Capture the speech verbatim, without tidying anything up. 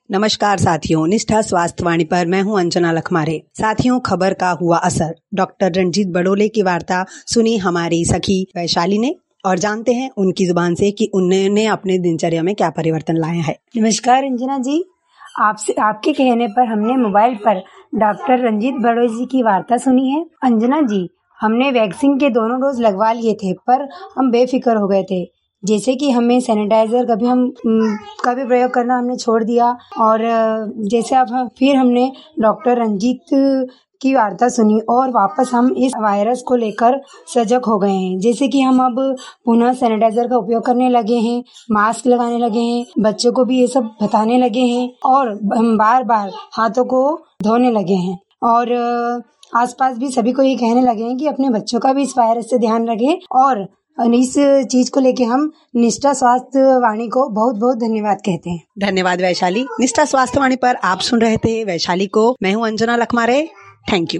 नमस्कार साथियों, निष्ठा स्वास्थ्य वाणी पर मैं हूं अंजना लखमारे। साथियों, खबर का हुआ असर। डॉक्टर रणजीत बड़ोले की वार्ता सुनी हमारी सखी वैशाली ने और जानते हैं उनकी जुबान से कि उन्होंने अपने दिनचर्या में क्या परिवर्तन लाया है। नमस्कार अंजना जी, आपसे आपके कहने पर हमने मोबाइल पर डॉक्टर रणजीत बड़ोले जी की वार्ता सुनी है। अंजना जी, हमने वैक्सीन के दोनों डोज लगवा लिए थे, पर हम बेफिक्र हो गए थे। जैसे कि हमें सैनिटाइजर कभी हम का भी प्रयोग करना हमने छोड़ दिया और जैसे अब हम फिर हमने डॉक्टर रंजीत की वार्ता सुनी और वापस हम इस वायरस को लेकर सजग हो गए हैं। जैसे कि हम अब पुनः सैनिटाइजर का उपयोग करने लगे हैं, मास्क लगाने लगे हैं, बच्चों को भी ये सब बताने लगे हैं और हम बार बार हाथों को धोने लगे हैं और आसपास भी सभी को ये कहने लगे हैं कि अपने बच्चों का भी इस वायरस से ध्यान रखें। और इस चीज को लेके हम निष्ठा स्वास्थ्य वाणी को बहुत बहुत धन्यवाद कहते हैं। धन्यवाद वैशाली। निष्ठा स्वास्थ्य वाणी पर आप सुन रहे थे वैशाली को। मैं हूं अंजना लखमारे। Thank you.